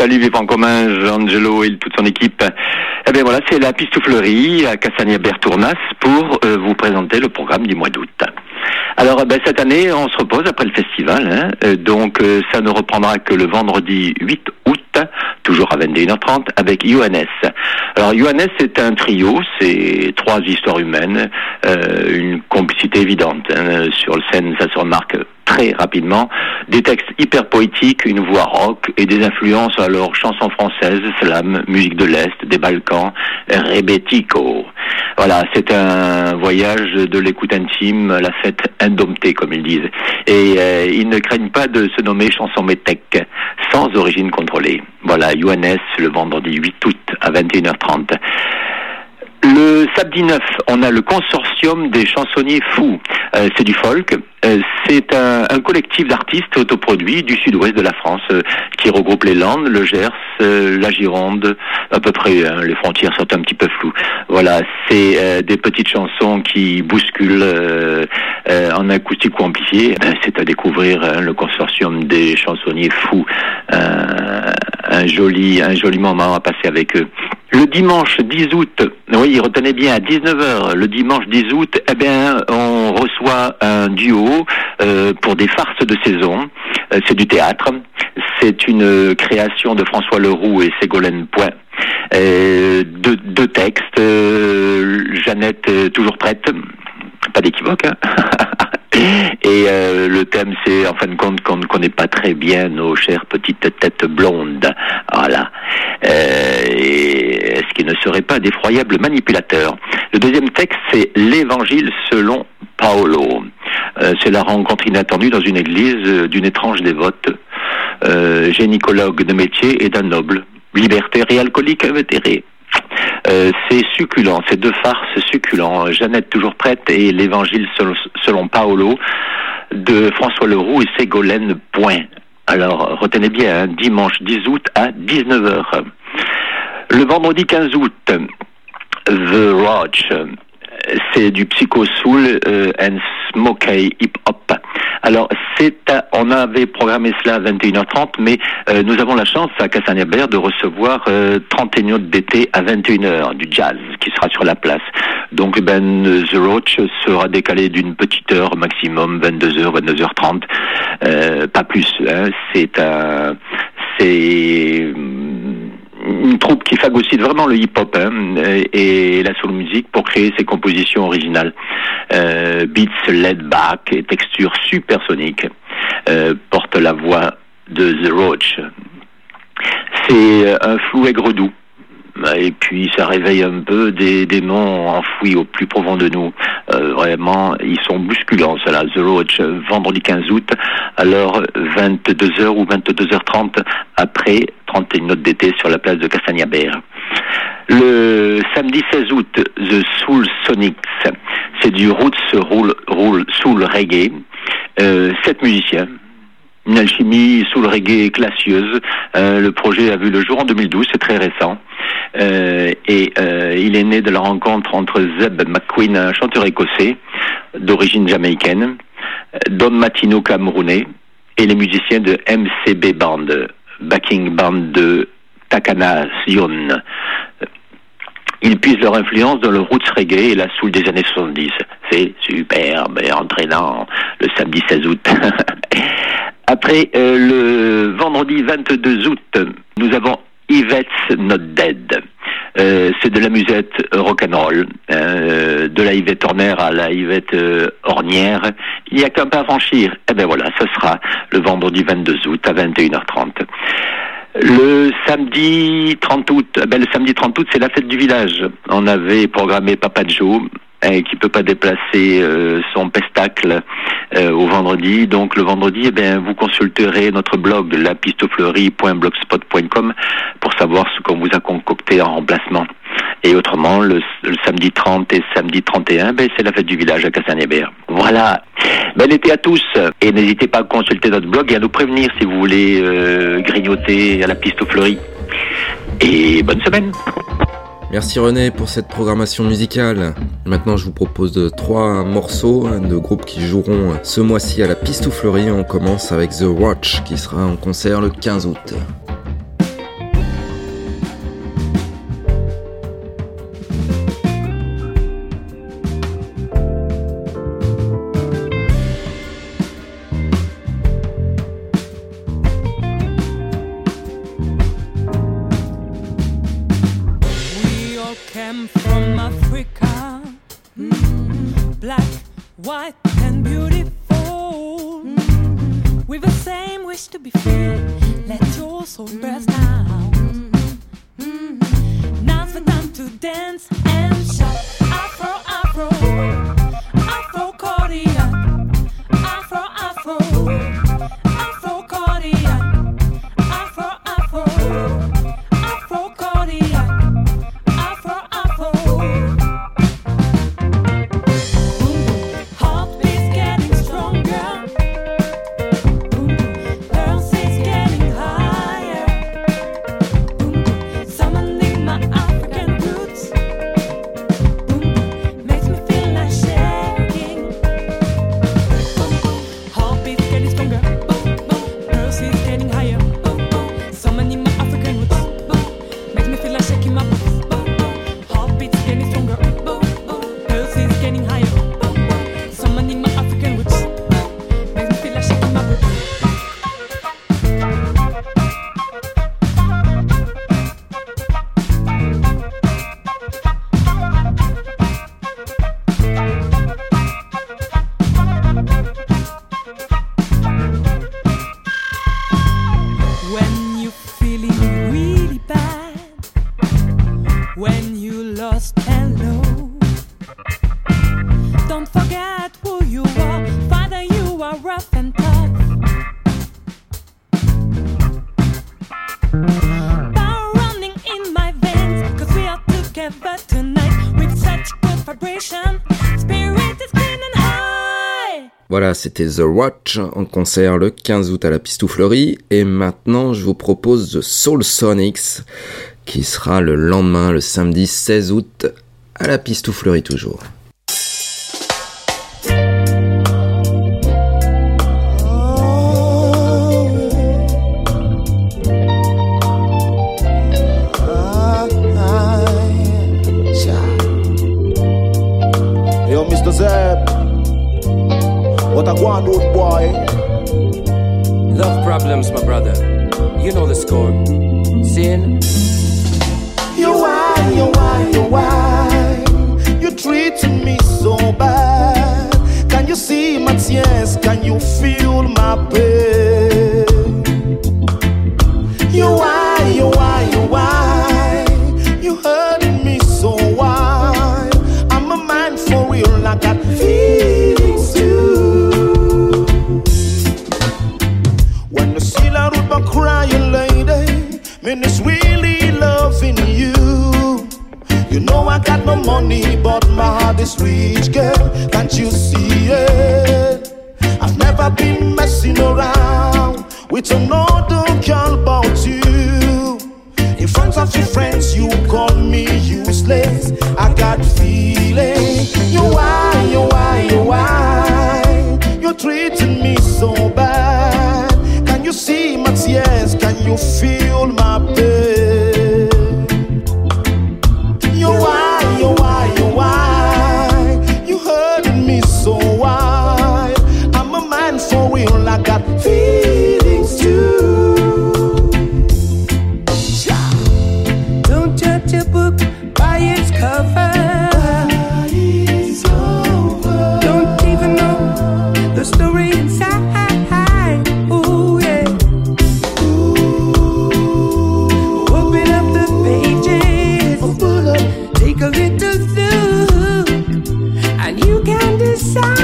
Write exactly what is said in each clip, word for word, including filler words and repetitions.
Salut Vivant Commun, Angelo et toute son équipe. Eh bien voilà, c'est la Pistouflerie à Cassagna-Bertournas pour euh, vous présenter le programme du mois d'août. Alors ben, cette année, on se repose après le festival, hein, euh, donc euh, ça ne reprendra que le vendredi huit août, toujours à vingt et une heures trente, avec Ioannes. Alors Ioannes, c'est un trio, c'est trois histoires humaines, euh, une complicité évidente. Hein, sur le scène, ça se remarque très rapidement. Des textes hyper poétiques, une voix rock et des influences alors chansons françaises, slam, musique de l'Est, des Balkans, rebetiko. Voilà, c'est un voyage de l'écoute intime, la fête indomptée comme ils disent. Et euh, ils ne craignent pas de se nommer chanson métèque, sans origine contrôlée. Voilà, Ioannes, le vendredi huit août à vingt et une heures trente. Le samedi neuf, on a le consortium des chansonniers fous. Euh, c'est du folk. Euh, c'est un, un collectif d'artistes autoproduits du sud-ouest de la France euh, qui regroupe les Landes, le Gers, euh, la Gironde, à peu près. Hein, les frontières sont un petit peu floues. Voilà, c'est euh, des petites chansons qui bousculent euh, euh, en acoustique ou amplifié. Ben, c'est à découvrir hein, le consortium des chansonniers fous. Euh, un joli, un joli moment à passer avec eux. Le dimanche dix août, oui, retenez bien, à dix-neuf heures, le dimanche dix août, eh bien, on reçoit un duo euh, pour des farces de saison. Euh, c'est du théâtre. C'est une création de François Leroux et Ségolène Point. Euh, deux, deux textes. Euh, Jeannette, euh, toujours prête. Pas d'équivoque, hein. Et euh, le thème, c'est en fin de compte qu'on ne connaît pas très bien nos chères petites têtes blondes. Voilà. Euh, et ce qui ne serait pas d'effroyables manipulateurs. Le deuxième texte, c'est l'Évangile selon Paolo. Euh, c'est la rencontre inattendue dans une église d'une étrange dévote, euh, gynécologue de métier et d'un noble, libertaire et alcoolique invétéré. Euh, c'est succulent, c'est deux farces succulents. Jeannette toujours prête et l'Évangile selon, selon Paolo de François Leroux et Ségolène Point. Alors retenez bien, hein, dimanche dix août à dix-neuf heures. Le vendredi quinze août, The Roach, c'est du psycho soul euh, and smokey hip hop. Alors c'est à, on avait programmé cela à vingt et une heures trente, mais euh, nous avons la chance à Cassagna-Berre de recevoir euh, trente et une notes d'été à vingt et une heures, du jazz qui sera sur la place. Donc ben The Roach sera décalé d'une petite heure maximum, vingt-deux heures, vingt-deux heures trente, euh, pas plus. Hein. C'est un, c'est une troupe qui phagocyte vraiment le hip-hop hein, et la soul music pour créer ses compositions originales. Euh, beats laid back et textures supersoniques euh, portent la voix de The Roach. C'est un flou aigre doux. Et puis ça réveille un peu des démons enfouis au plus profond de nous. Euh, vraiment, ils sont bousculants, cela. The Roach, vendredi quinze août, alors vingt-deux heures ou vingt-deux heures trente, après trente et une notes d'été sur la place de Cassagna-Berre. Le samedi seize août, The Soul Sonics, c'est du roots roll, roll, soul reggae. Euh, sept musiciens. Une alchimie soul reggae classieuse. Euh, le projet a vu le jour en deux mille douze, c'est très récent. Euh, et euh, il est né de la rencontre entre Zeb McQueen, un chanteur écossais d'origine jamaïcaine, Don Matino camerounais et les musiciens de M C B Band, backing band de Takana Sion. Ils puisent leur influence dans le roots reggae et la soul des années soixante-dix. C'est superbe et entraînant le samedi seize août. Après, euh, le vendredi vingt-deux août, nous avons Yvette's Not Dead. Euh, c'est de la musette rock'n'roll, euh, de la Yvette Horner à la Yvette euh, Ornière. Il n'y a qu'un pas à franchir. Eh ben voilà, ce sera le vendredi vingt-deux août à vingt et une heures trente. Le samedi trente août, ben le samedi trente août, c'est la fête du village. On avait programmé Papa Joe, hein, qui peut pas déplacer euh, son pestacle euh, au vendredi. Donc le vendredi, eh ben vous consulterez notre blog la pistouflerie point blogspot point com pour savoir ce qu'on vous a concocté en remplacement. Et autrement, le, le samedi trente et samedi trente et un, ben c'est la fête du village à Cassagna-Berre. Voilà. Bel été à tous. Et n'hésitez pas à consulter notre blog et à nous prévenir si vous voulez euh, grignoter à la pistouflerie. Et bonne semaine. Merci René pour cette programmation musicale. Maintenant je vous propose de trois morceaux de groupes qui joueront ce mois-ci à la Pistouflerie. On commence avec The Watch qui sera en concert le quinze août. came from Africa, mm-hmm. black, white and beautiful, mm-hmm. with the same wish to be free. Let your soul burst out. Mm-hmm. Now's the time to dance and shout. Afro, Afro, Afro cardiac, Afro, Afro, Afro cardiac, Afro, Afro, Afro cardiac, Afro, Afro. Heartbeat's getting stronger. Pulse is getting higher. Summoning my African roots. Makes me feel like shaking. Heartbeat's getting stronger. Pulse is getting higher. Summoning my African roots. Makes me feel like shaking my boots. Heartbeat's getting stronger. Pulse is getting higher. Summoning my African roots. Makes me feel like shaking my boots. When you're feeling really bad, when you lost and low, don't forget who you are. Father, you are rough and tough. Power running in my veins, 'cause we are together tonight with such good vibration. Spirit is clean and high. Voilà, c'était The Watch en concert le quinze août à la Pistouflerie. Et maintenant, je vous propose The Soul Sonics, qui sera le lendemain, le samedi seize août, à la Pistouflerie toujours. Yo, Mister Zeb, what a one road boy. Love problems, my brother. You know the score. Sin. You why, you why, you why? You treating me so bad. Can you see my tears? Can you feel my pain? You why, you why, you why? You hurting me so why? I'm a man for real, I got feelings too. When you see that root but crying lady, mean it's really loving you. You know I got no money, but my heart is rich, girl. Can't you see it? I've never been messing around with another girl about you. In front of your friends, you call me useless. I got feeling. You why, you why, you why? You're treating me so bad. Can you see my tears? Can you feel my pain? You why, you why, you why? You hurting me so why? I'm a man for real, I got feelings too. Don't judge a book by its cover. It's over. Don't even know the story inside. Ooh, yeah. Open up the pages. Open up. Take a little look, and you can decide.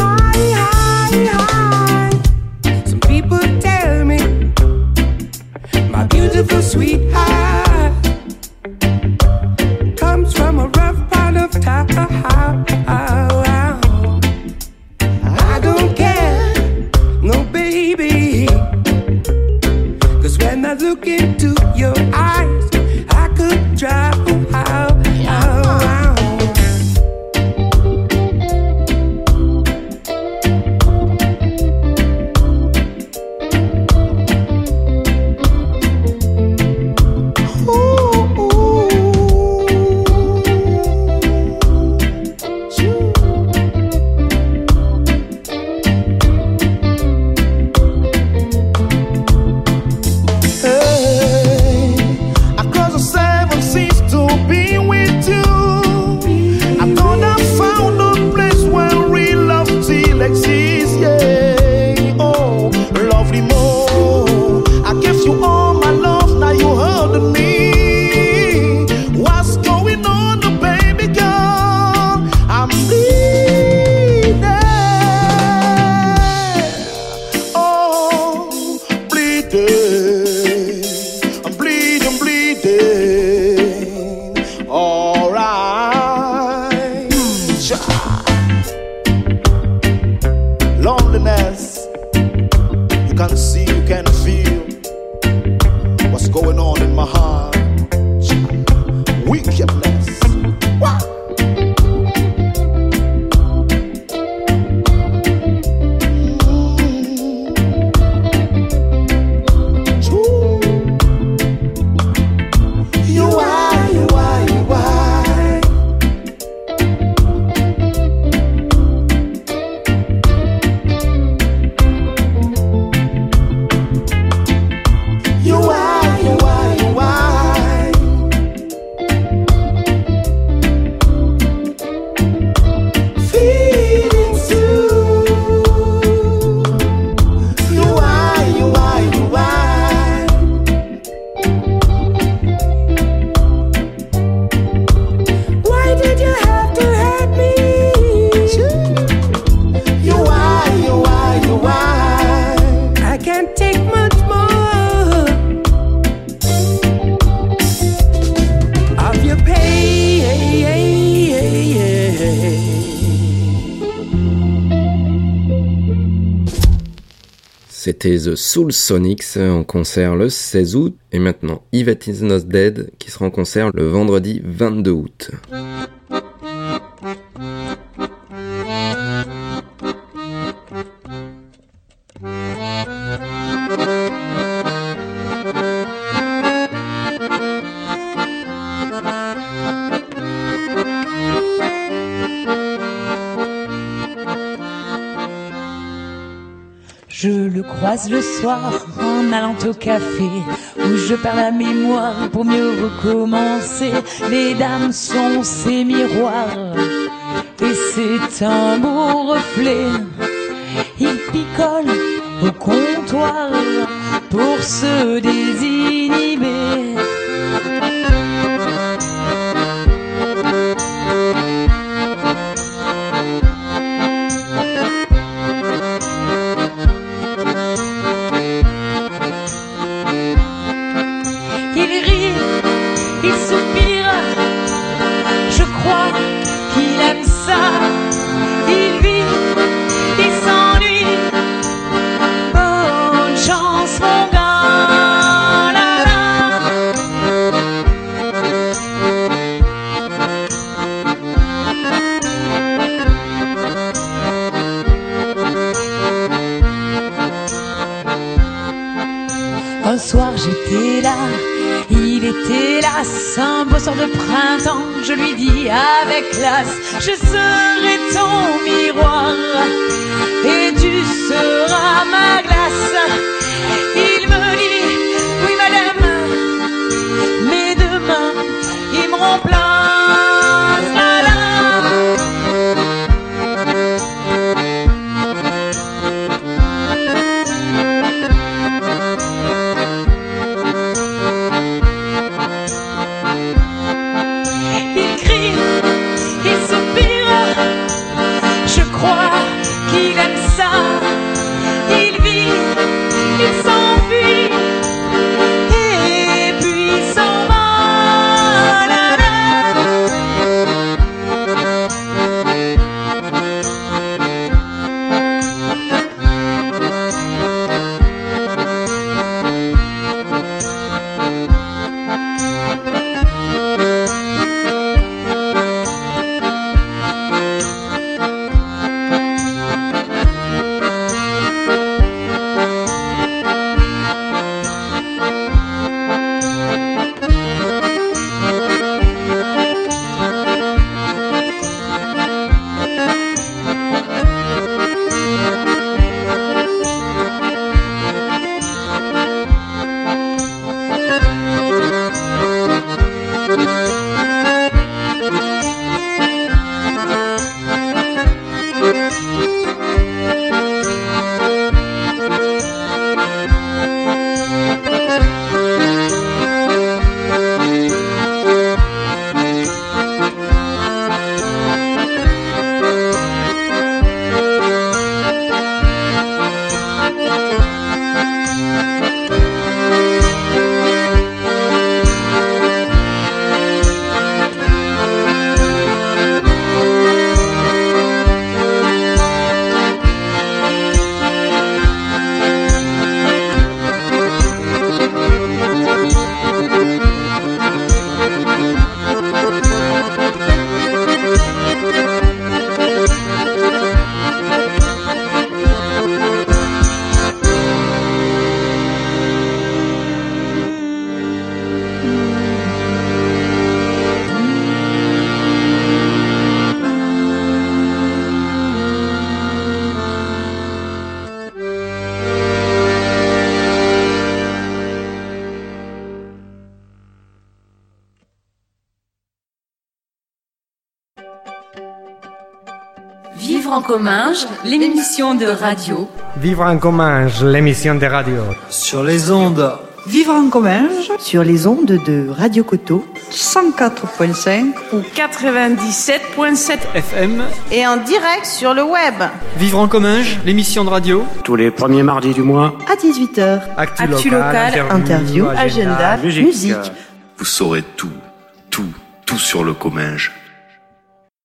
Some people tell me my beautiful sweetheart comes from a rough part of town. I don't care, no baby, 'cause when I look into your eyes, I could drown. Hey, across the seven seas going on in my heart. Wickedness. Wow. C'était The Soul Sonics en concert le seize août et maintenant Yvette Is Not Dead qui sera en concert le vendredi vingt-deux août. Je le croise le soir en allant au café où je perds la mémoire pour mieux recommencer. Les dames sont ses miroirs et c'est un beau reflet. Il picole au comptoir pour se désinhiber. Un soir j'étais là, il était là, un beau soir de printemps. Je lui dis avec classe, je serai ton miroir et tu seras ma glace. Il me dit, oui madame, mais demain il me remplace. La, la. Il s'enfuit. Vivre en Comminges, l'émission de radio. Vivre en Comminges, l'émission de radio. Sur les ondes. Vivre en Comminges, sur les ondes de Radio Coteau, cent quatre virgule cinq ou quatre-vingt-dix-sept virgule sept F M. Et en direct sur le web. Vivre en Comminges, l'émission de radio. Tous les premiers mardis du mois. À dix-huit heures. Actu, Actu local, local, interview, agenda, agenda musique. musique. Vous saurez tout, tout, tout sur le Comminges.